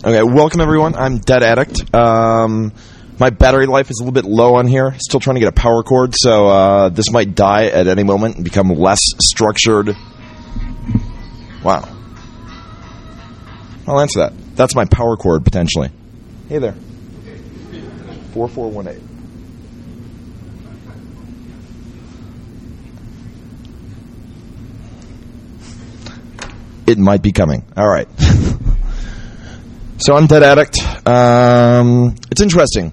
Okay, welcome everyone. I'm Dead Addict. My battery life is a little bit low on here. Still trying to get a power cord, so this might die at any moment and become less structured. Wow. I'll answer that. That's my power cord, potentially. Hey there. 4418. It might be coming. All right. So I'm Dead Addict. It's interesting.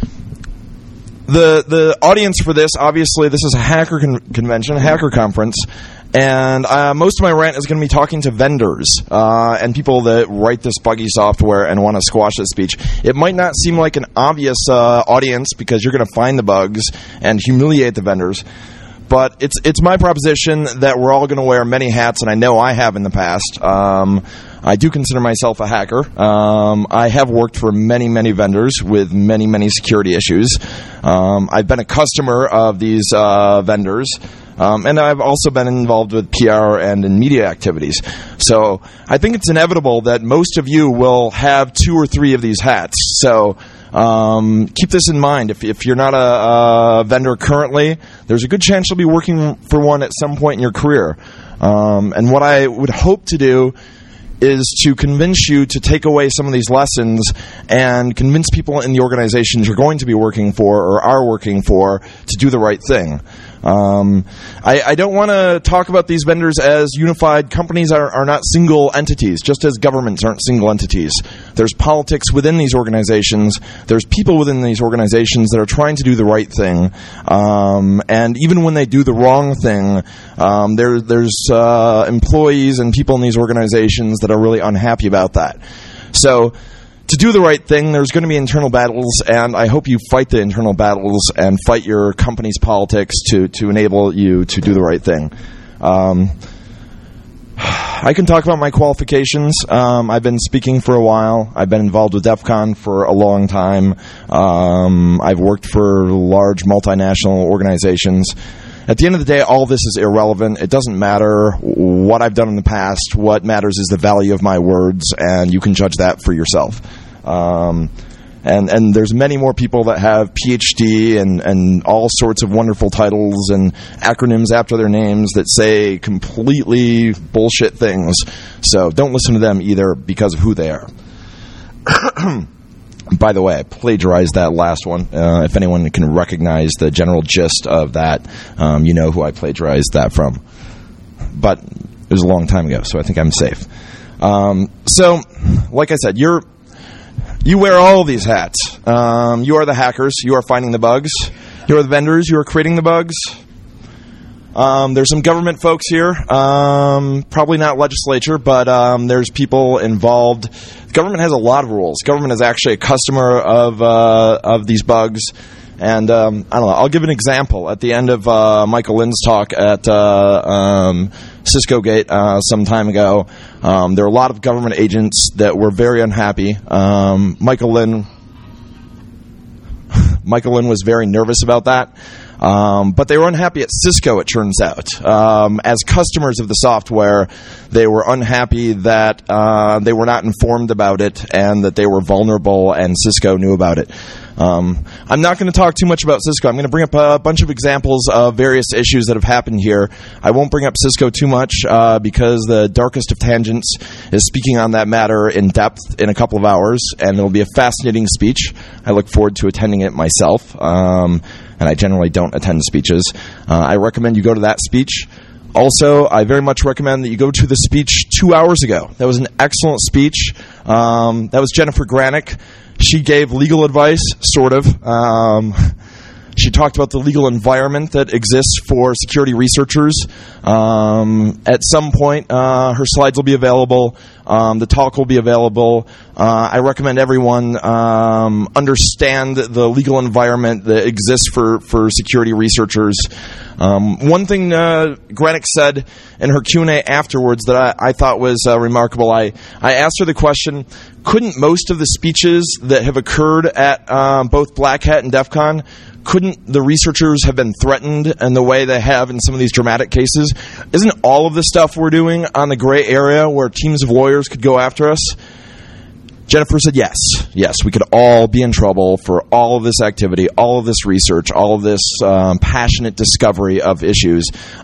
The audience for this, obviously, this is a hacker convention, a hacker conference, and most of my rant is going to be talking to vendors and people that write this buggy software and want to squash this speech. It might not seem like an obvious audience because you're going to find the bugs and humiliate the vendors. But it's my proposition that we're all going to wear many hats, and I know I have in the past. I do consider myself a hacker. I have worked for many, many vendors with many, many security issues. I've been a customer of these vendors, and I've also been involved with PR and in media activities. So I think it's inevitable that most of you will have 2 or 3 of these hats. So keep this in mind. If you're not a vendor currently, there's a good chance you'll be working for one at some point in your career. And what I would hope to do is to convince you to take away some of these lessons and convince people in the organizations you're going to be working for or are working for to do the right thing. I don't want to talk about these vendors as unified. Companies are not single entities, just as governments aren't single entities. There's politics within these organizations. There's people within these organizations that are trying to do the right thing. And even when they do the wrong thing, there's employees and people in these organizations that are really unhappy about that. So to do the right thing, there's going to be internal battles, and I hope you fight the internal battles and fight your company's politics to enable you to do the right thing. I can talk about my qualifications. I've been speaking for a while. I've been involved with DEF CON for a long time. I've worked for large multinational organizations. At the end of the day, all this is irrelevant. It doesn't matter what I've done in the past. What matters is the value of my words, and you can judge that for yourself. And there's many more people that have PhD and all sorts of wonderful titles and acronyms after their names that say completely bullshit things. So don't listen to them either because of who they are. By the way, I plagiarized that last one. If anyone can recognize the general gist of that, you know who I plagiarized that from. But it was a long time ago, so I think I'm safe. So, like I said, you wear all of these hats. You are the hackers. You are finding the bugs. You are the vendors. You are creating the bugs. There's some government folks here. Probably not legislature, but there's people involved. Government has a lot of rules. Government is actually a customer of these bugs. And I don't know. I'll give an example. At the end of Michael Lynn's talk at Cisco Gate some time ago, there were a lot of government agents that were very unhappy. Michael Lynn was very nervous about that. But they were unhappy at Cisco, it turns out. As customers of the software, they were unhappy that they were not informed about it and that they were vulnerable and Cisco knew about it. I'm not going to talk too much about Cisco. I'm going to bring up a bunch of examples of various issues that have happened here. I won't bring up Cisco too much because the darkest of tangents is speaking on that matter in depth in a couple of hours, and it'll be a fascinating speech. I look forward to attending it myself. And I generally don't attend speeches. I recommend you go to that speech. Also, I very much recommend that you go to the speech 2 hours ago. That was an excellent speech. That was Jennifer Granick. She gave legal advice, sort of. She talked about the legal environment that exists for security researchers. At some point, her slides will be available. The talk will be available. I recommend everyone understand the legal environment that exists for security researchers. One thing Granick said in her Q&A afterwards that I thought was remarkable, I asked her the question, couldn't most of the speeches that have occurred at both Black Hat and DEF CON, couldn't the researchers have been threatened in the way they have in some of these dramatic cases? Isn't all of the stuff we're doing on the gray area where teams of lawyers could go after us? Jennifer said yes. Yes, we could all be in trouble for all of this activity, all of this research, all of this passionate discovery of issues.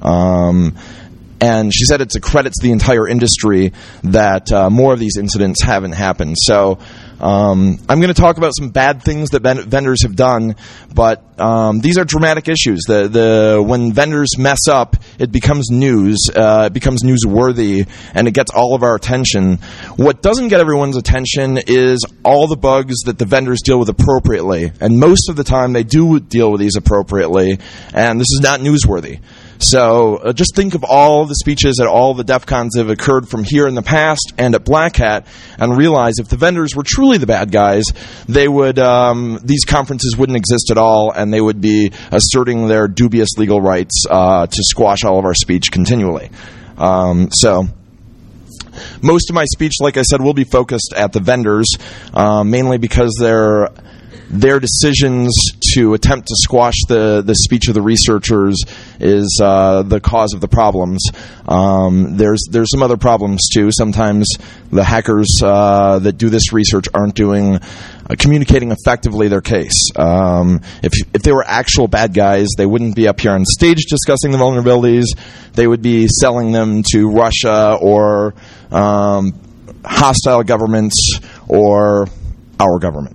And she said it's a credit to the entire industry that more of these incidents haven't happened. So I'm going to talk about some bad things that vendors have done, but these are dramatic issues. When vendors mess up, it becomes news, it becomes newsworthy, and it gets all of our attention. What doesn't get everyone's attention is all the bugs that the vendors deal with appropriately, and most of the time they do deal with these appropriately, and this is not newsworthy. So just think of all the speeches at all the DEF CONs that have occurred from here in the past and at Black Hat, and realize if the vendors were truly the bad guys, they would these conferences wouldn't exist at all, and they would be asserting their dubious legal rights to squash all of our speech continually. So most of my speech, like I said, will be focused at the vendors, mainly because their decisions to attempt to squash the speech of the researchers is the cause of the problems. There's some other problems too. Sometimes the hackers that do this research aren't communicating effectively their case. If they were actual bad guys, they wouldn't be up here on stage discussing the vulnerabilities. They would be selling them to Russia or hostile governments or our government.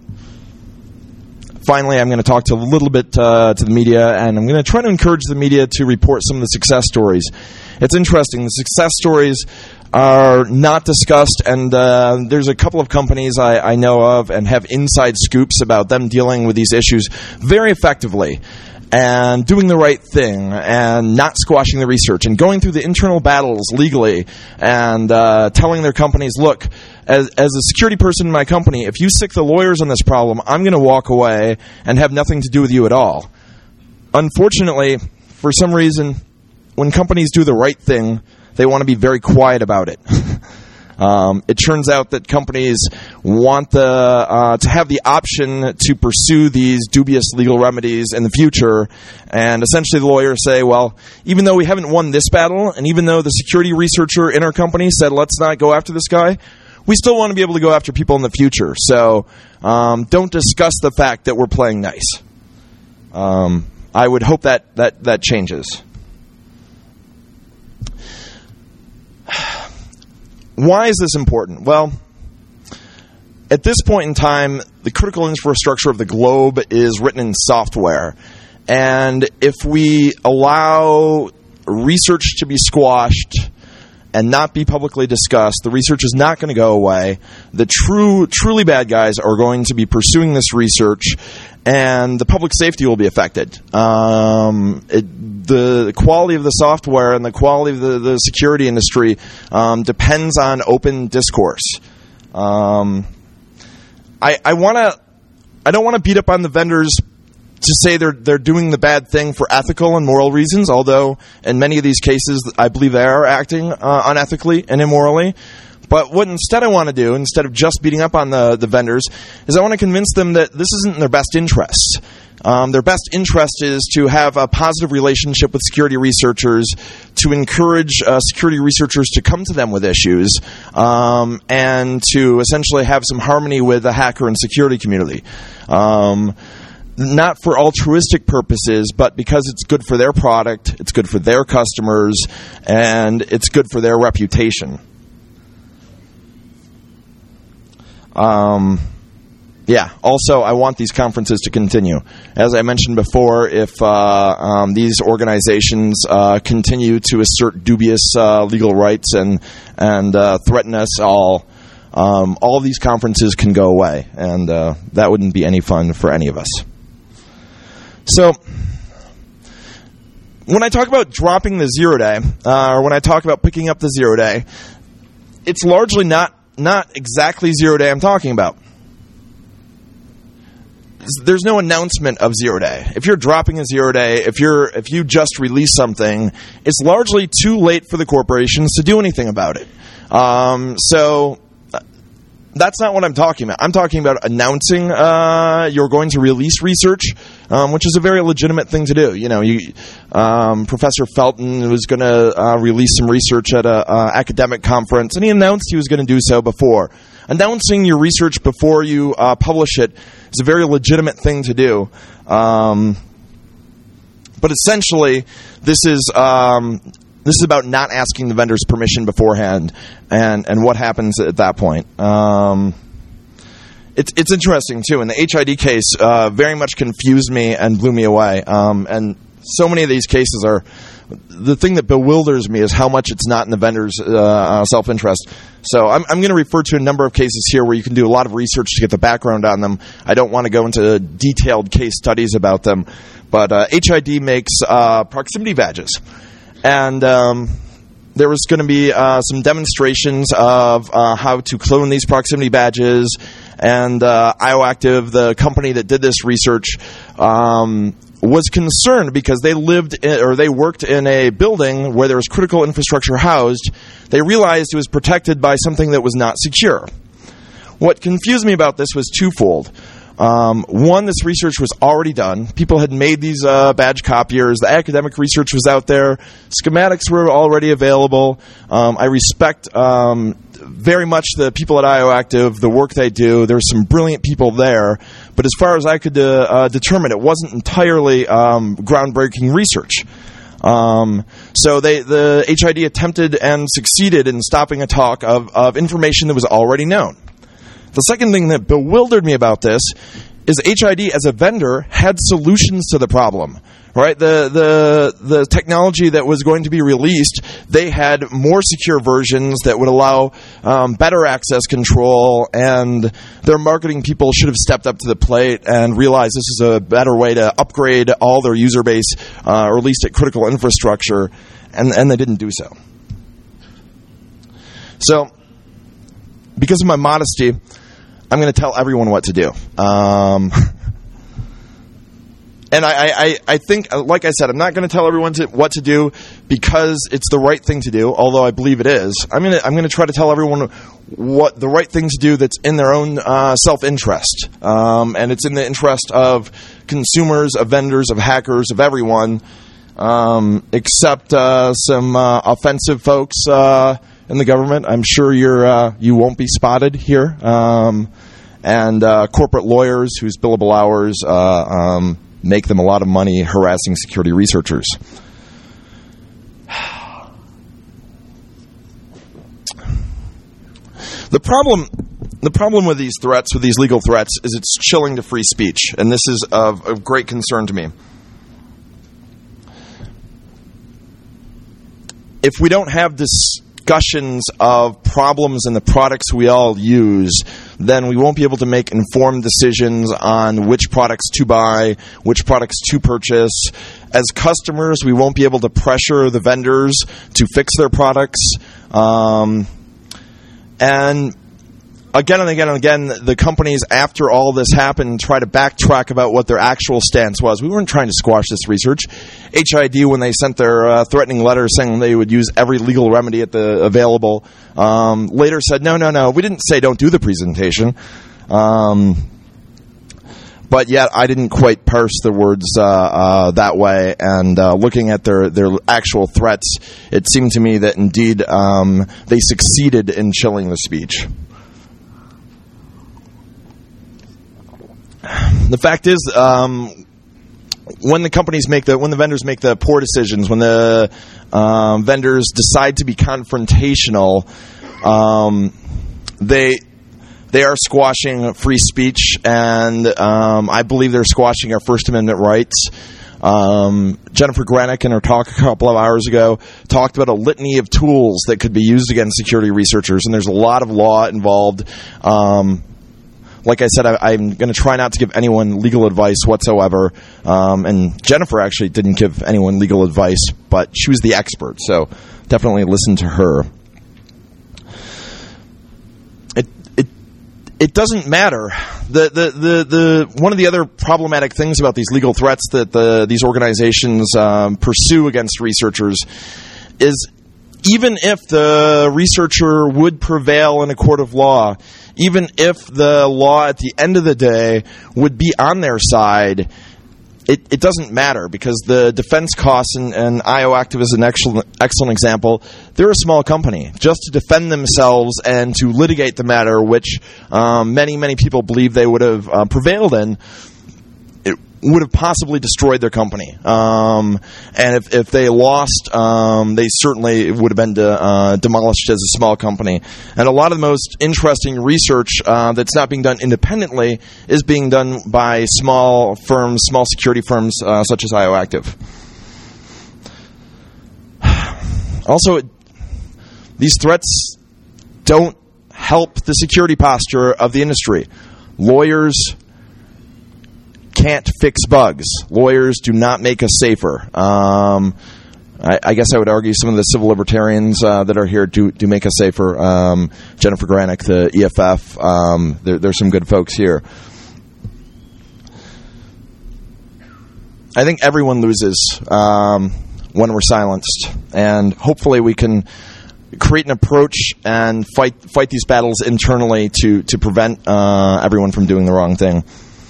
Finally, I'm going to talk a little bit to the media, and I'm going to try to encourage the media to report some of the success stories. It's interesting. The success stories are not discussed, and there's a couple of companies I know of and have inside scoops about them dealing with these issues very effectively and doing the right thing and not squashing the research and going through the internal battles legally and telling their companies, look, as a security person in my company, if you sick the lawyers on this problem, I'm going to walk away and have nothing to do with you at all. Unfortunately, for some reason, when companies do the right thing, they want to be very quiet about it. It turns out that companies want to have the option to pursue these dubious legal remedies in the future, and essentially the lawyers say, well, even though we haven't won this battle, and even though the security researcher in our company said let's not go after this guy, we still want to be able to go after people in the future. So don't discuss the fact that we're playing nice. I would hope that changes. Why is this important? Well, at this point in time, the critical infrastructure of the globe is written in software. And if we allow research to be squashed and not be publicly discussed, the research is not going to go away. The truly bad guys are going to be pursuing this research, and the public safety will be affected. The quality of the software and the quality of the security industry depends on open discourse. I don't want to beat up on the vendors to say they're doing the bad thing for ethical and moral reasons, although in many of these cases I believe they are acting unethically and immorally. But what instead I want to do, instead of just beating up on the vendors, is I want to convince them that this isn't in their best interests. Their best interest is to have a positive relationship with security researchers, to encourage security researchers to come to them with issues, and to essentially have some harmony with the hacker and security community. Not for altruistic purposes, but because it's good for their product, it's good for their customers, and it's good for their reputation. Also, I want these conferences to continue. As I mentioned before, if these organizations continue to assert dubious legal rights and threaten us all these conferences can go away, and that wouldn't be any fun for any of us. So, when I talk about dropping the 0 day, or when I talk about picking up the 0 day, it's largely not exactly 0 day I'm talking about. There's no announcement of 0 day. If you're dropping a 0 day, if you just release something, it's largely too late for the corporations to do anything about it. So that's not what I'm talking about. I'm talking about announcing you're going to release research, which is a very legitimate thing to do. Professor Felton was going to release some research at an academic conference, and he announced he was going to do so before. announcing your research before you publish it is a very legitimate thing to do. But essentially, this is about not asking the vendor's permission beforehand, and what happens at that point. It's interesting too. In the HID case, very much confused me and blew me away. And so many of these cases are. The thing that bewilders me is how much it's not in the vendor's self-interest. So I'm going to refer to a number of cases here where you can do a lot of research to get the background on them. I don't want to go into detailed case studies about them. But HID makes proximity badges. And there was going to be some demonstrations of how to clone these proximity badges. And IOActive, the company that did this research, was concerned because they worked in a building where there was critical infrastructure housed. They realized it was protected by something that was not secure. What confused me about this was twofold. One, this research was already done. People had made these badge copiers. The academic research was out there. Schematics were already available. I respect very much the people at IOActive, the work they do. There's some brilliant people there. But as far as I could determine, it wasn't entirely groundbreaking research. So the HID attempted and succeeded in stopping a talk of information that was already known. The second thing that bewildered me about this is HID as a vendor had solutions to the problem. Right, the technology that was going to be released, they had more secure versions that would allow better access control, and their marketing people should have stepped up to the plate and realized this is a better way to upgrade all their user base, or at least at critical infrastructure, and they didn't do so. So, because of my modesty, I'm going to tell everyone what to do. And I think, like I said, I'm not going to tell everyone what to do because it's the right thing to do, although I believe it is. I'm going to try to tell everyone what the right thing to do that's in their own self-interest. And it's in the interest of consumers, of vendors, of hackers, of everyone, except some offensive folks in the government. I'm sure you won't be spotted here. And corporate lawyers whose billable hours make them a lot of money harassing security researchers. The problem with these threats, with these legal threats, is it's chilling to free speech, and this is of great concern to me. If we don't have discussions of problems in the products we all use, then we won't be able to make informed decisions on which products to buy, which products to purchase. As customers, we won't be able to pressure the vendors to fix their products. And again and again and again, the companies, after all this happened, try to backtrack about what their actual stance was. We weren't trying to squash this research. HID, when they sent their threatening letter saying they would use every legal remedy available, later said, no, we didn't say don't do the presentation. But yet, I didn't quite parse the words that way, and looking at their actual threats, it seemed to me that indeed they succeeded in chilling the speech. The fact is, when the vendors make the poor decisions, when the vendors decide to be confrontational, they are squashing free speech, and I believe they're squashing our First Amendment rights. Jennifer Granick, in her talk a couple of hours ago, talked about a litany of tools that could be used against security researchers, and there's a lot of law involved. Like I said, I'm going to try not to give anyone legal advice whatsoever. And Jennifer actually didn't give anyone legal advice, but she was the expert, so definitely listen to her. It doesn't matter. The one of the other problematic things about these legal threats that these organizations pursue against researchers is, even if the researcher would prevail in a court of law, even if the law at the end of the day would be on their side, it doesn't matter because the defense costs, and IOActive is an excellent example. They're a small company. Just to defend themselves and to litigate the matter, which many people believe they would have prevailed in, it would have possibly destroyed their company. And if they lost, they certainly would have been demolished as a small company. And a lot of the most interesting research that's not being done independently is being done by small firms, small security firms such as IOActive. Also, these threats don't help the security posture of the industry. Lawyers can't fix bugs. Lawyers do not make us safer. I guess I would argue some of the civil libertarians that are here do make us safer. Jennifer Granick, the EFF, there's some good folks here. I think everyone loses when we're silenced, and hopefully we can create an approach and fight these battles internally to prevent everyone from doing the wrong thing.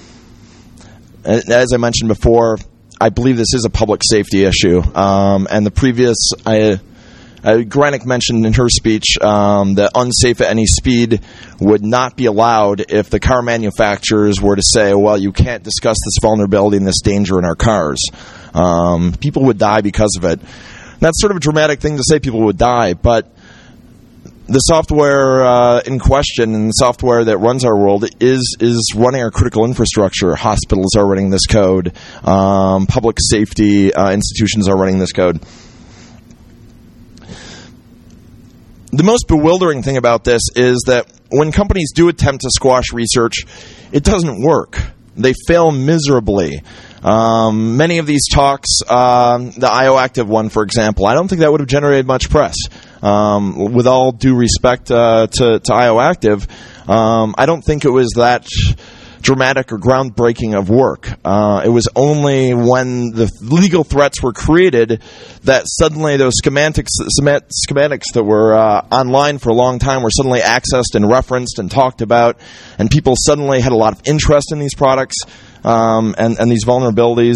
As I mentioned before, I believe this is a public safety issue. And the previous, Granick mentioned in her speech that unsafe at any speed would not be allowed if the car manufacturers were to say, well, you can't discuss this vulnerability and this danger in our cars. People would die because of it. And that's sort of a dramatic thing to say, people would die, but the software in question and the software that runs our world is running our critical infrastructure. Hospitals are running this code. Public safety institutions are running this code. The most bewildering thing about this is that when companies do attempt to squash research, it doesn't work. They fail miserably. Many of these talks, the IOActive one, for example, I don't think that would have generated much press. With all due respect to IOActive, I don't think it was that dramatic or groundbreaking of work. It was only when the legal threats were created that suddenly those schematics that were online for a long time were suddenly accessed and referenced and talked about, and people suddenly had a lot of interest in these products and these vulnerabilities,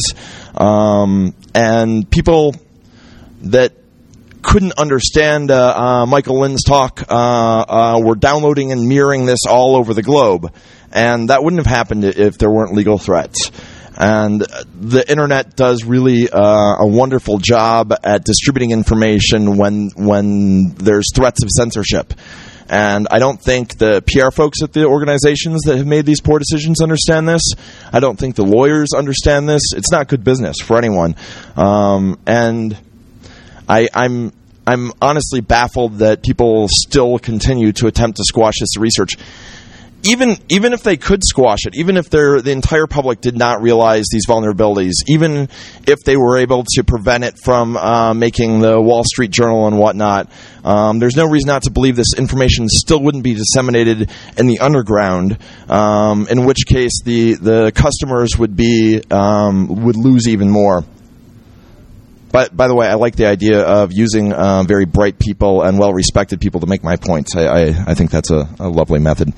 and people that couldn't understand Michael Lynn's talk were downloading and mirroring this all over the globe. And that wouldn't have happened if there weren't legal threats. And the internet does really a wonderful job at distributing information when there's threats of censorship. And I don't think the PR folks at the organizations that have made these poor decisions understand this. I don't think the lawyers understand this. It's not good business for anyone. And I'm honestly baffled that people still continue to attempt to squash this research. Even if they could squash it, even if the entire public did not realize these vulnerabilities, even if they were able to prevent it from making the Wall Street Journal and whatnot, there's no reason not to believe this information still wouldn't be disseminated in the underground. In which case, the customers would lose even more. But by the way, I like the idea of using very bright people and well-respected people to make my points. I think that's a lovely method.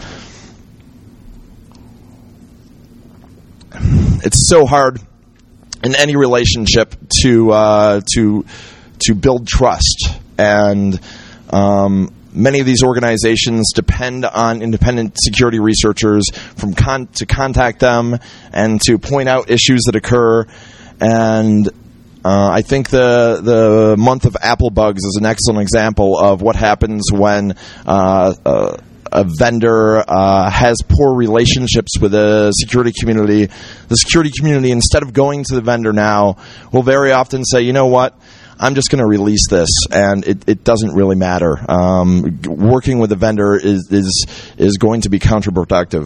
It's so hard in any relationship to build trust, and many of these organizations depend on independent security researchers to contact them and to point out issues that occur. And I think the month of Apple bugs is an excellent example of what happens when a vendor has poor relationships with the security community. The security community, instead of going to the vendor now, will very often say, you know what, I'm just going to release this, and it doesn't really matter. Working with the vendor is going to be counterproductive.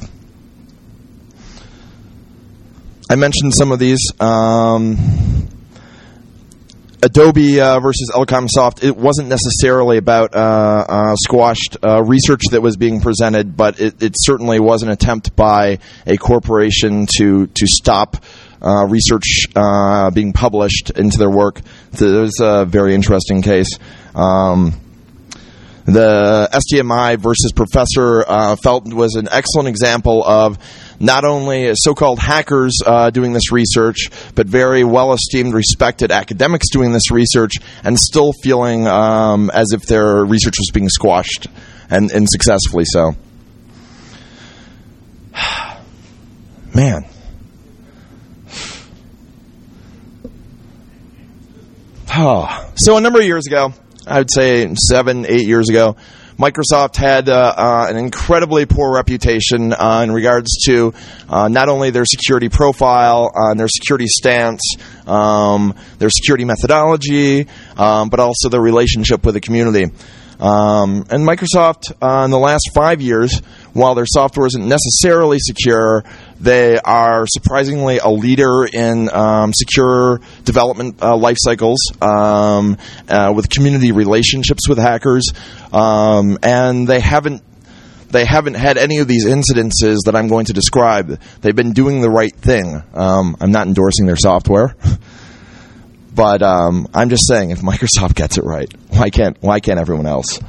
I mentioned some of these. Adobe versus Elcomsoft, it wasn't necessarily about squashed research that was being presented, but it certainly was an attempt by a corporation to stop research being published into their work. So it was a very interesting case. The SDMI versus Professor Felton was an excellent example of not only so-called hackers doing this research, but very well-esteemed, respected academics doing this research and still feeling as if their research was being squashed, and successfully so. Man. So a number of years ago, I would say 7-8 years ago, Microsoft had an incredibly poor reputation in regards to not only their security profile, their security stance, their security methodology, but also their relationship with the community. And Microsoft, in the last 5 years, while their software isn't necessarily secure, they are surprisingly a leader in secure development life cycles with community relationships with hackers, and they haven't had any of these incidences that I'm going to describe. They've been doing the right thing. I'm not endorsing their software. But I'm just saying, if Microsoft gets it right, why can't everyone else?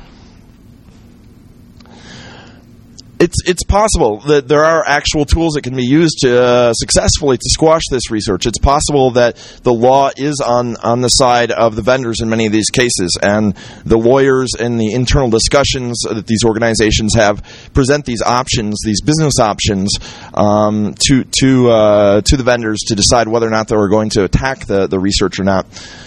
It's possible that there are actual tools that can be used to successfully to squash this research. It's possible that the law is on the side of the vendors in many of these cases, and the lawyers and the internal discussions that these organizations have present these options, these business options, to the vendors to decide whether or not they are going to attack the research or not.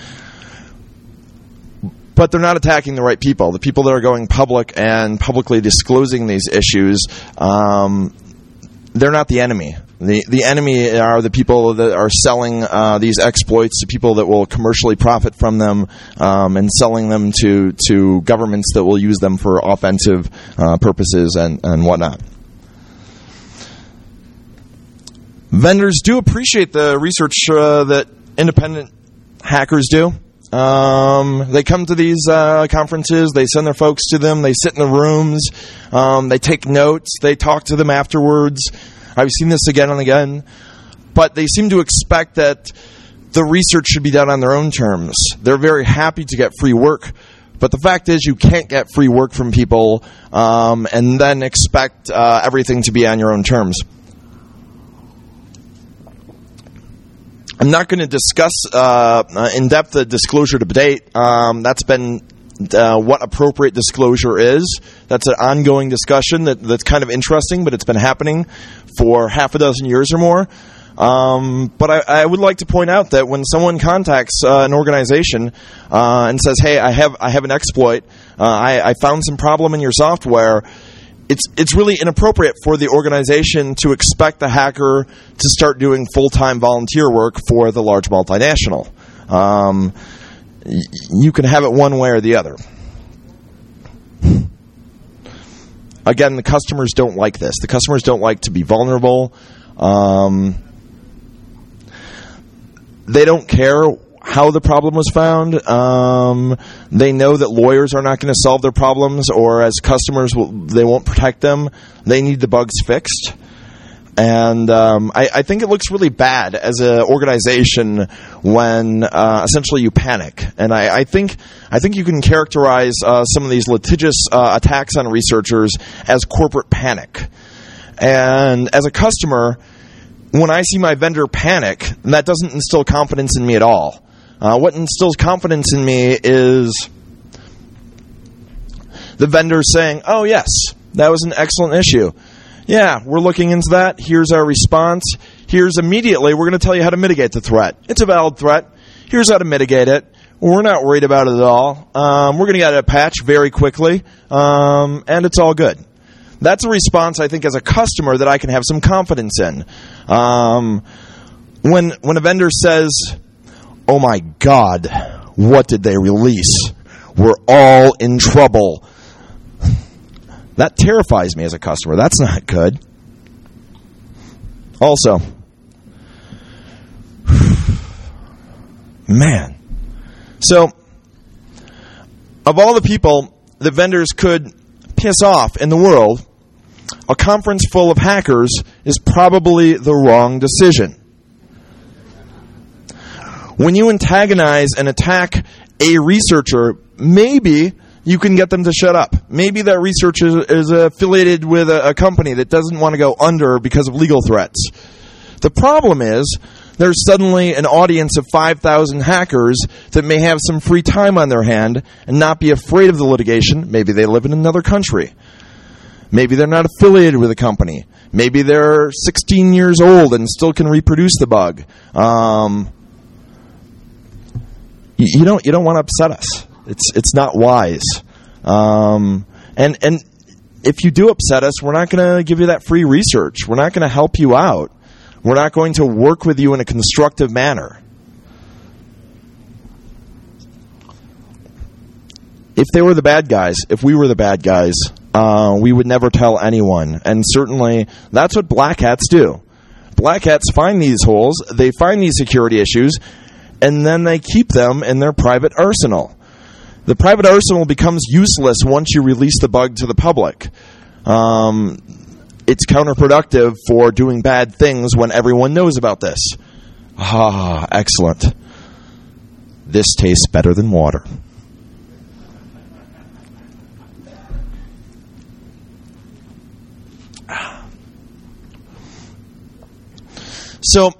But they're not attacking the right people. The people that are going public and publicly disclosing these issues, they're not the enemy. The enemy are the people that are selling these exploits to people that will commercially profit from them, and selling them to governments that will use them for offensive purposes and whatnot. Vendors do appreciate the research that independent hackers do. They come to these conferences, they send their folks to them, they sit in the rooms, they take notes, they talk to them afterwards. I've seen this again and again. But they seem to expect that the research should be done on their own terms. They're very happy to get free work, but the fact is you can't get free work from people and then expect everything to be on your own terms. I'm not going to discuss in depth the disclosure debate. That's been what appropriate disclosure is. That's an ongoing discussion that's kind of interesting, but it's been happening for half a dozen years or more. But I would like to point out that when someone contacts an organization and says, "Hey, I have an exploit. I found some problem in your software," It's really inappropriate for the organization to expect the hacker to start doing full-time volunteer work for the large multinational. You can have it one way or the other. Again, the customers don't like this. The customers don't like to be vulnerable. They don't care how the problem was found. They know that lawyers are not going to solve their problems, or as customers, they won't protect them. They need the bugs fixed. And I think it looks really bad as an organization when essentially you panic. And I think you can characterize some of these litigious attacks on researchers as corporate panic. And as a customer, when I see my vendor panic, that doesn't instill confidence in me at all. What instills confidence in me is the vendor saying, "Oh, yes, that was an excellent issue. Yeah, we're looking into that. Here's our response. Here's immediately, we're going to tell you how to mitigate the threat. It's a valid threat. Here's how to mitigate it. We're not worried about it at all. We're going to get a patch very quickly, and it's all good." That's a response, I think, as a customer that I can have some confidence in. When a vendor says, "Oh my God, what did they release? We're all in trouble," that terrifies me as a customer. That's not good. Also, man. So, of all the people that vendors could piss off in the world, a conference full of hackers is probably the wrong decision. When you antagonize and attack a researcher, maybe you can get them to shut up. Maybe that researcher is affiliated with a company that doesn't want to go under because of legal threats. The problem is there's suddenly an audience of 5,000 hackers that may have some free time on their hand and not be afraid of the litigation. Maybe they live in another country. Maybe they're not affiliated with a company. Maybe they're 16 years old and still can reproduce the bug. You don't want to upset us. It's not wise. And if you do upset us, we're not going to give you that free research. We're not going to help you out. We're not going to work with you in a constructive manner. If they were the bad guys, if we were the bad guys, we would never tell anyone. And certainly, that's what black hats do. Black hats find these holes, they find these security issues, and then they keep them in their private arsenal. The private arsenal becomes useless once you release the bug to the public. It's counterproductive for doing bad things when everyone knows about this. Ah, excellent. This tastes better than water. So,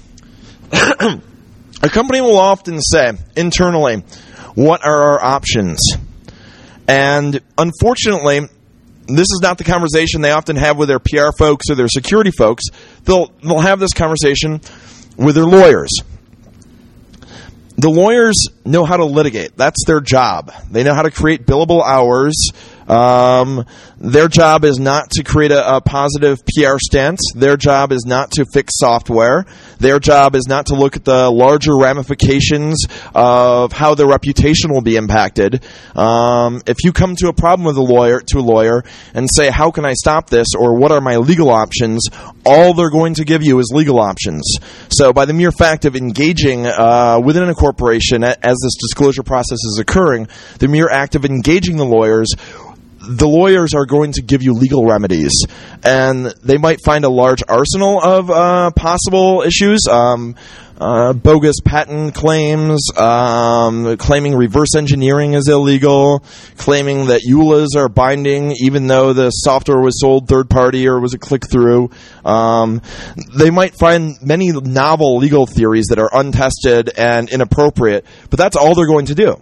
a company will often say, internally, what are our options? And unfortunately, this is not the conversation they often have with their PR folks or their security folks. They'll have this conversation with their lawyers. The lawyers know how to litigate. That's their job. They know how to create billable hours. Their job is not to create a positive PR stance. Their job is not to fix software. Their job is not to look at the larger ramifications of how their reputation will be impacted. If you come to a problem with a lawyer and say, how can I stop this, or what are my legal options, all they're going to give you is legal options. So by the mere fact of engaging within a corporation as this disclosure process is occurring, the mere act of engaging the lawyers are going to give you legal remedies. And they might find a large arsenal of possible issues. Bogus patent claims, claiming reverse engineering is illegal, claiming that EULAs are binding even though the software was sold third party or was a click-through. They might find many novel legal theories that are untested and inappropriate, but that's all they're going to do.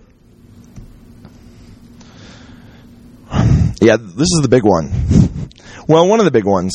Yeah, this is the big one. Well, one of the big ones.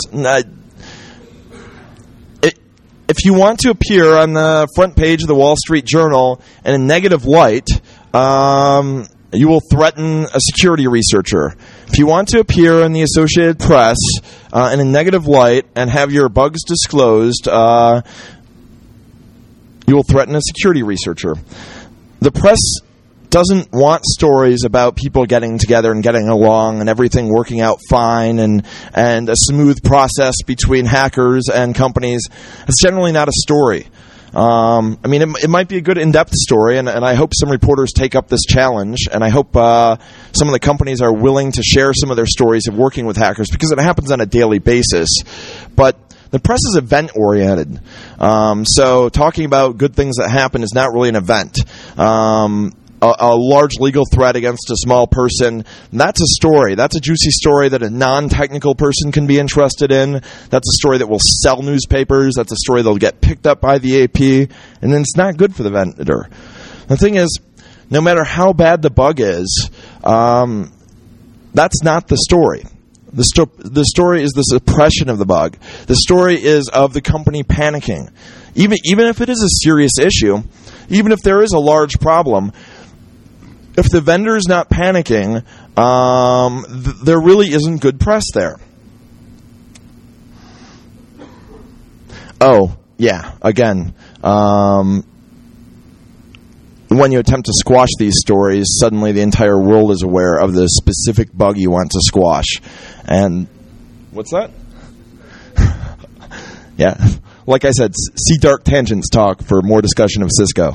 If you want to appear on the front page of the Wall Street Journal in a negative light, you will threaten a security researcher. If you want to appear in the Associated Press in a negative light and have your bugs disclosed, you will threaten a security researcher. The press doesn't want stories about people getting together and getting along and everything working out fine and a smooth process between hackers and companies. It's generally not a story. It might be a good in-depth story, and I hope some reporters take up this challenge, and I hope some of the companies are willing to share some of their stories of working with hackers, because it happens on a daily basis. But the press is event-oriented, so talking about good things that happen is not really an event. A large legal threat against a small person, that's a story. That's a juicy story that a non-technical person can be interested in. That's a story that will sell newspapers. That's a story that will get picked up by the AP. And then it's not good for the vendor. The thing is, no matter how bad the bug is, that's not the story. The story is the suppression of the bug. The story is of the company panicking. Even if it is a serious issue, even if there is a large problem, if the vendor's not panicking, there really isn't good press there. Oh, yeah, again, when you attempt to squash these stories, suddenly the entire world is aware of the specific bug you want to squash. And what's that? Yeah, like I said, see Dark Tangents talk for more discussion of Cisco.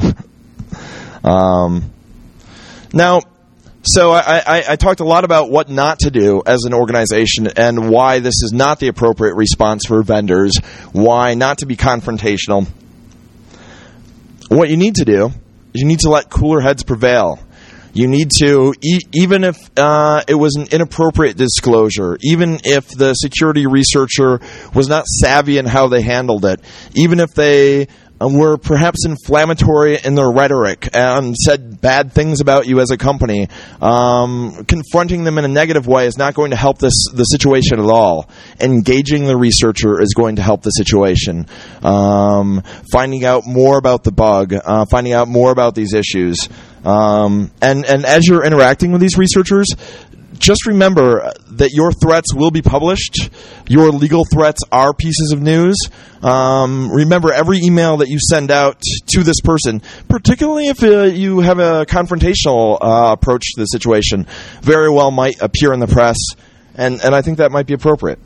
Now, so I talked a lot about what not to do as an organization and why this is not the appropriate response for vendors, why not to be confrontational. What you need to do is you need to let cooler heads prevail. You need to, even if it was an inappropriate disclosure, even if the security researcher was not savvy in how they handled it, even if they were perhaps inflammatory in their rhetoric and said bad things about you as a company, confronting them in a negative way is not going to help the situation at all. Engaging the researcher is going to help the situation. Finding out more about the bug, finding out more about these issues. And as you're interacting with these researchers, just remember that your threats will be published. Your legal threats are pieces of news. Remember, every email that you send out to this person, particularly if you have a confrontational approach to the situation, very well might appear in the press, and I think that might be appropriate.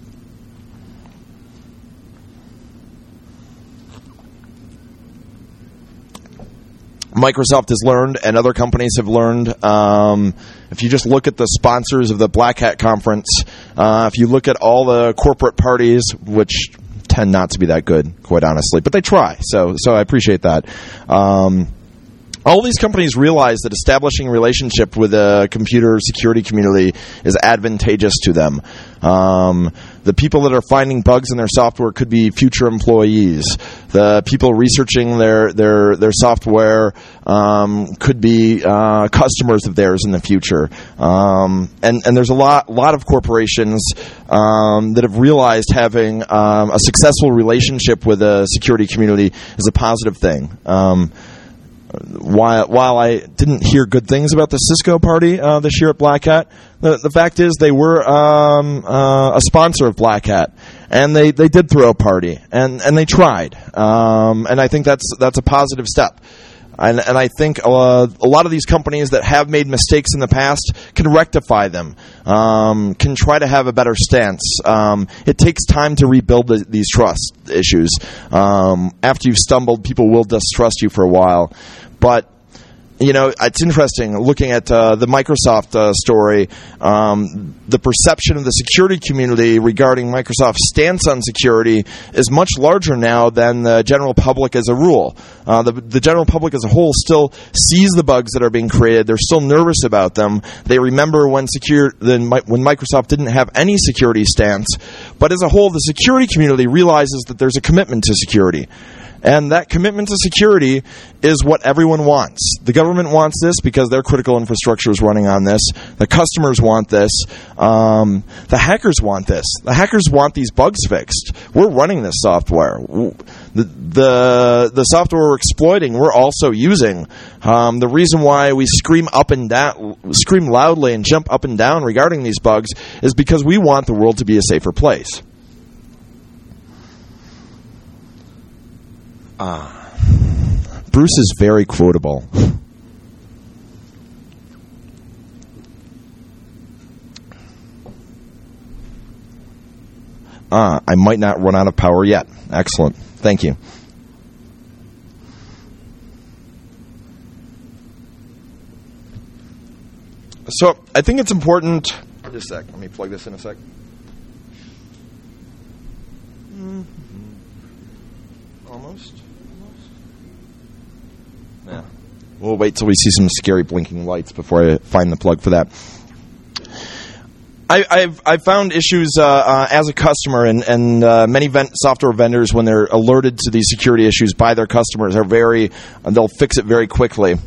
Microsoft has learned, and other companies have learned. If you just look at the sponsors of the Black Hat Conference, if you look at all the corporate parties, which tend not to be that good, quite honestly, but they try, so I appreciate that. All these companies realize that establishing a relationship with the computer security community is advantageous to them. The people that are finding bugs in their software could be future employees. The people researching their software could be customers of theirs in the future. And there's a lot of corporations that have realized having a successful relationship with the security community is a positive thing. While I didn't hear good things about the Cisco party this year at Black Hat, the fact is they were a sponsor of Black Hat, and they did throw a party, and they tried, and I think that's a positive step. And I think a lot of these companies that have made mistakes in the past can rectify them, can try to have a better stance. It takes time to rebuild these trust issues. After you've stumbled, people will distrust you for a while. But, you know, it's interesting looking at the Microsoft story. The perception of the security community regarding Microsoft's stance on security is much larger now than the general public as a rule. The general public as a whole still sees the bugs that are being created. They're still nervous about them. They remember when Microsoft didn't have any security stance. But as a whole, the security community realizes that there's a commitment to security. And that commitment to security is what everyone wants. The government wants this because their critical infrastructure is running on this. The customers want this. The hackers want this. The hackers want these bugs fixed. We're running this software. The software we're exploiting, we're also using. The reason why we scream loudly and jump up and down regarding these bugs is because we want the world to be a safer place. Bruce is very quotable. I might not run out of power yet. Excellent. Thank you. So, I think it's important... Just a sec. Let me plug this in a sec. Almost. Yeah. We'll wait till we see some scary blinking lights before I find the plug for that. I've found issues as a customer, and many software vendors, when they're alerted to these security issues by their customers, they'll fix it very quickly.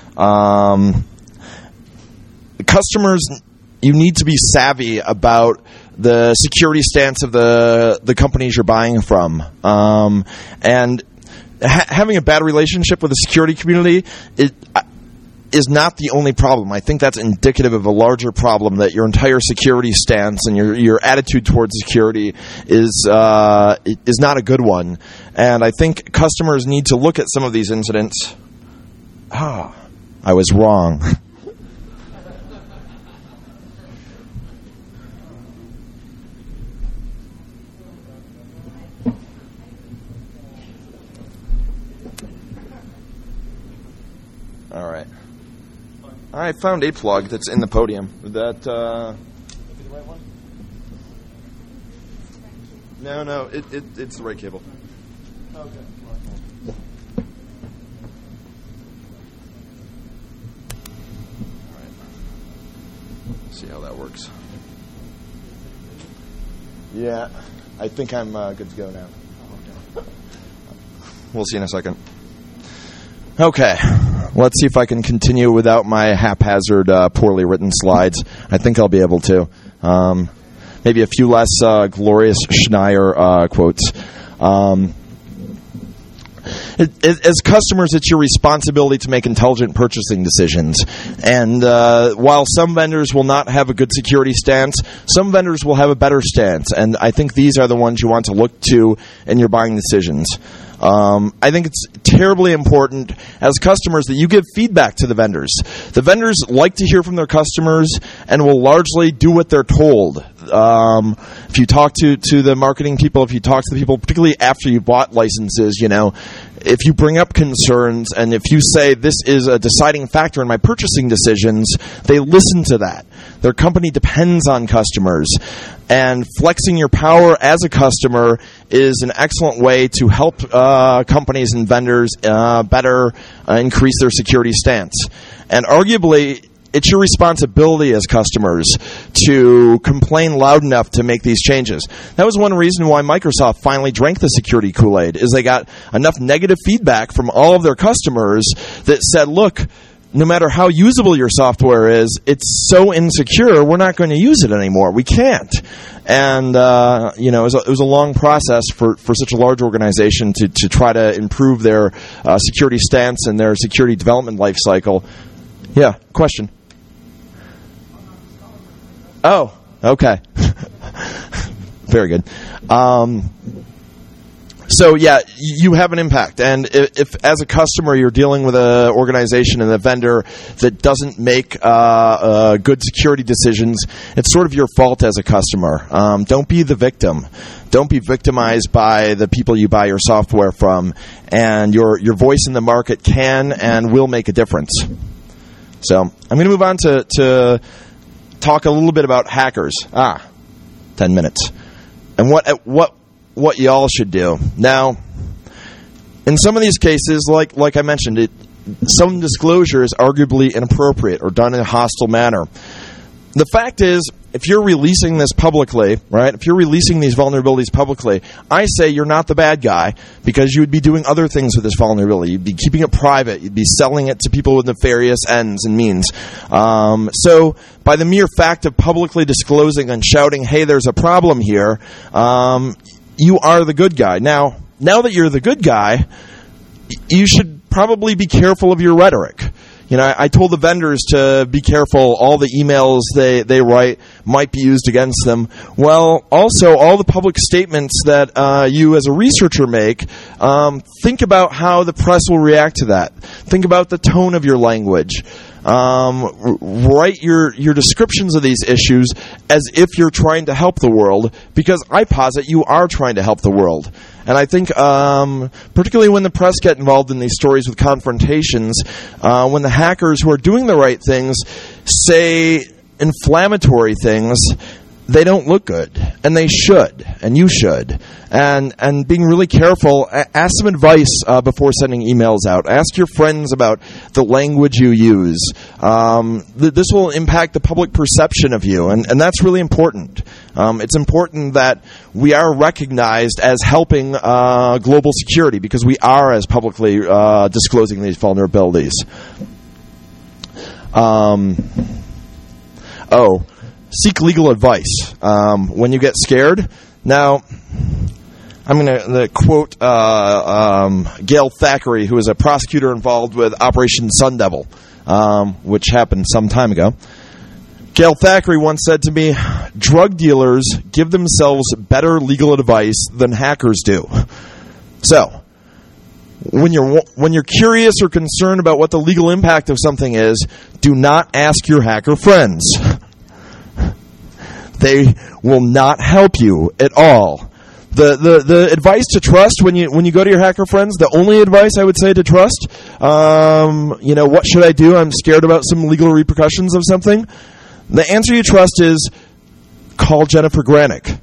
Customers, you need to be savvy about the security stance of the companies you're buying from, and having a bad relationship with the security community is not the only problem. I think that's indicative of a larger problem, that your entire security stance and your attitude towards security is not a good one. And I think customers need to look at some of these incidents. I was wrong. All right. I found a plug that's in the podium. That the right one? No, it's the right cable. Okay. See how that works. Yeah, I think I'm good to go now. We'll see in a second. Okay, let's see if I can continue without my haphazard, poorly written slides. I think I'll be able to. Maybe a few less glorious Schneier quotes. As customers, it's your responsibility to make intelligent purchasing decisions. And while some vendors will not have a good security stance, some vendors will have a better stance. And I think these are the ones you want to look to in your buying decisions. I think it's terribly important as customers that you give feedback to the vendors. The vendors like to hear from their customers and will largely do what they're told. If you talk to the marketing people, if you talk to the people, particularly after you bought licenses, if you bring up concerns and if you say this is a deciding factor in my purchasing decisions, they listen to that. Their company depends on customers. And flexing your power as a customer is an excellent way to help companies and vendors better increase their security stance. And arguably, it's your responsibility as customers to complain loud enough to make these changes. That was one reason why Microsoft finally drank the security Kool-Aid, is they got enough negative feedback from all of their customers that said, look, no matter how usable your software is, it's so insecure, we're not going to use it anymore. We can't. And, it was a long process for such a large organization to try to improve their security stance and their security development life cycle. Yeah, question? Oh, okay. Very good. So, yeah, you have an impact. And if as a customer, you're dealing with an organization and a vendor that doesn't make good security decisions, it's sort of your fault as a customer. Don't be the victim. Don't be victimized by the people you buy your software from. And your voice in the market can and will make a difference. So, I'm going to move on to talk a little bit about hackers. 10 minutes. And what y'all should do. Now, in some of these cases, like I mentioned, some disclosure is arguably inappropriate or done in a hostile manner. The fact is, if you're releasing this publicly, right, if you're releasing these vulnerabilities publicly, I say you're not the bad guy because you would be doing other things with this vulnerability. You'd be keeping it private. You'd be selling it to people with nefarious ends and means. So by the mere fact of publicly disclosing and shouting, hey, there's a problem here, you are the good guy. Now that you're the good guy, you should probably be careful of your rhetoric. I told the vendors to be careful. All the emails they write might be used against them. Well, also, all the public statements that you as a researcher make, think about how the press will react to that. Think about the tone of your language. Write your descriptions of these issues as if you're trying to help the world, because I posit you are trying to help the world. And I think, particularly when the press get involved in these stories with confrontations, when the hackers who are doing the right things say inflammatory things, they don't look good, and they should, and you should. And being really careful, ask some advice before sending emails out. Ask your friends about the language you use. This will impact the public perception of you, and that's really important. It's important that we are recognized as helping global security because we are as publicly disclosing these vulnerabilities. Seek legal advice when you get scared. Now, I'm going to quote Gail Thackeray, who is a prosecutor involved with Operation Sun Devil, which happened some time ago. Gail Thackeray once said to me, drug dealers give themselves better legal advice than hackers do. So, when you're curious or concerned about what the legal impact of something is, do not ask your hacker friends. They will not help you at all. The advice to trust when you go to your hacker friends, the only advice I would say to trust, what should I do? I'm scared about some legal repercussions of something. The answer you trust is call Jennifer Granick.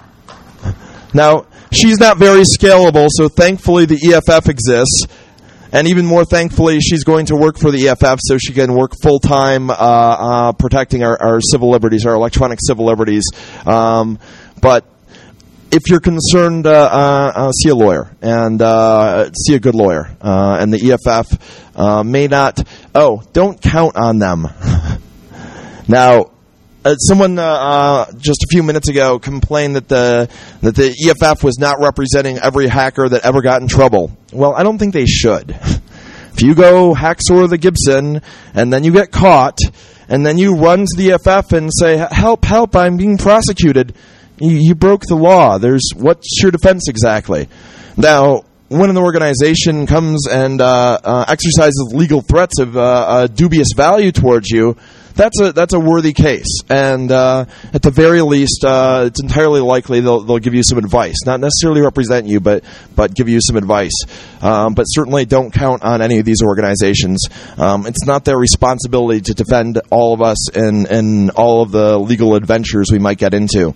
Now, she's not very scalable, so thankfully the EFF exists. And even more thankfully, she's going to work for the EFF so she can work full-time protecting our civil liberties, our electronic civil liberties. But if you're concerned, see a lawyer, and see a good lawyer. And the EFF may not... Oh, don't count on them. Now... someone just a few minutes ago complained that the EFF was not representing every hacker that ever got in trouble. Well, I don't think they should. If you go hack Sora the Gibson and then you get caught and then you run to the EFF and say, help, I'm being prosecuted, you broke the law. What's your defense exactly? Now, when an organization comes and exercises legal threats of dubious value towards you, that's a worthy case, and at the very least, it's entirely likely they'll give you some advice. Not necessarily represent you, but give you some advice. But certainly don't count on any of these organizations. It's not their responsibility to defend all of us in all of the legal adventures we might get into.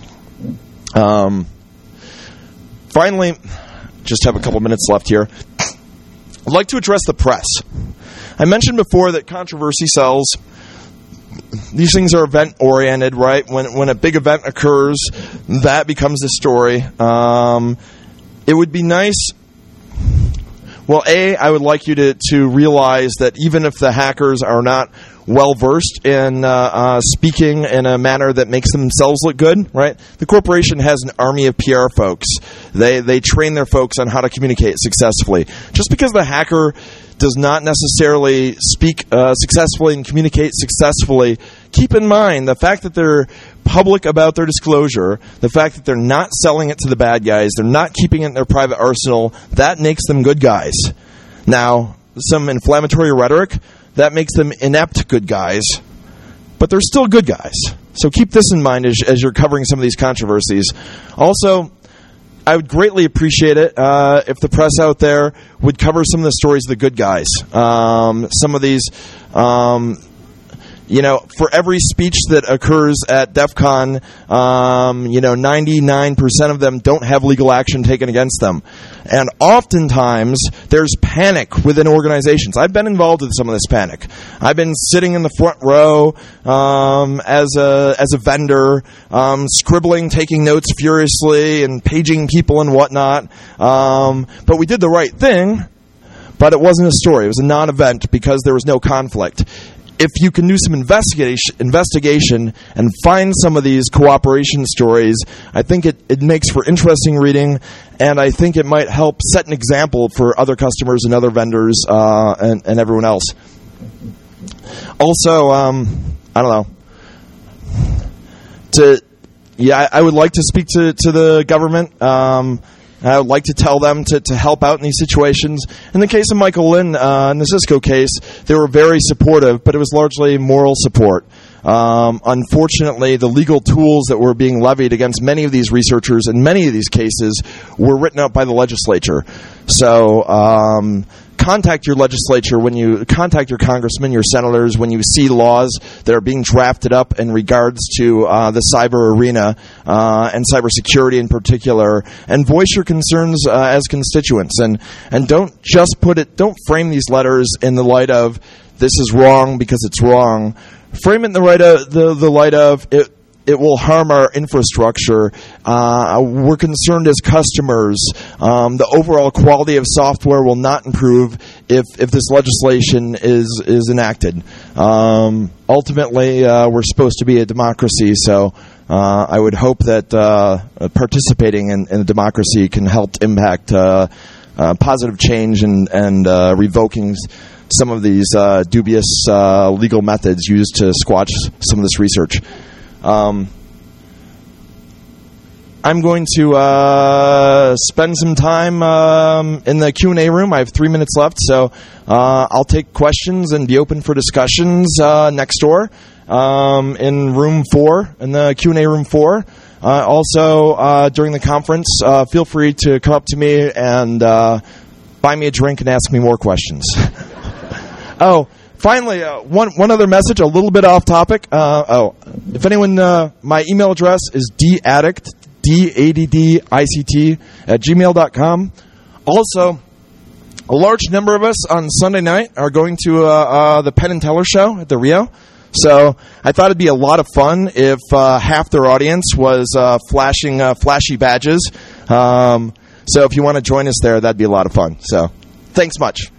Finally, just have a couple minutes left here. I'd like to address the press. I mentioned before that controversy sells. These things are event-oriented, right? When a big event occurs, that becomes the story. It would be nice... Well, I would like you to realize that even if the hackers are not well-versed in speaking in a manner that makes themselves look good, right? The corporation has an army of PR folks. They train their folks on how to communicate successfully. Just because the hacker does not necessarily speak successfully and communicate successfully, keep in mind the fact that they're public about their disclosure, the fact that they're not selling it to the bad guys, they're not keeping it in their private arsenal, that makes them good guys. Now, some inflammatory rhetoric, that makes them inept good guys, but they're still good guys. So keep this in mind as you're covering some of these controversies. Also, I would greatly appreciate it if the press out there would cover some of the stories of the good guys. Some of these, for every speech that occurs at DEF CON, 99% of them don't have legal action taken against them. And oftentimes, there's panic within organizations. I've been involved with some of this panic. I've been sitting in the front row as a vendor, scribbling, taking notes furiously, and paging people and whatnot. But we did the right thing, but it wasn't a story. It was a non-event because there was no conflict. If you can do some investigation and find some of these cooperation stories, I think it makes for interesting reading, and I think it might help set an example for other customers and other vendors and everyone else. Also, I don't know. I would like to speak to the government. I would like to tell them to help out in these situations. In the case of Michael Lynn, in the Cisco case, they were very supportive, but it was largely moral support. Unfortunately, the legal tools that were being levied against many of these researchers in many of these cases were written up by the legislature. So contact your legislature when you contact your congressmen, your senators, when you see laws that are being drafted up in regards to the cyber arena and cybersecurity in particular, and voice your concerns as constituents. And don't just don't frame these letters in the light of this is wrong because it's wrong. Frame it in the light of it will harm our infrastructure. We're concerned as customers. The overall quality of software will not improve if this legislation is enacted. Ultimately, we're supposed to be a democracy, so I would hope that participating in a democracy can help impact positive change and revoking some of these dubious legal methods used to squash some of this research. I'm going to spend some time in the Q&A room. I have 3 minutes left, so I'll take questions and be open for discussions next door in room 4, in the Q&A room 4. Also, during the conference, feel free to come up to me and buy me a drink and ask me more questions. Oh, finally, one other message, a little bit off topic. If anyone, my email address is daddict, DADDICT, @gmail.com. Also, a large number of us on Sunday night are going to the Penn and Teller show at the Rio. So I thought it'd be a lot of fun if half their audience was flashing flashy badges. So if you want to join us there, that'd be a lot of fun. So thanks much.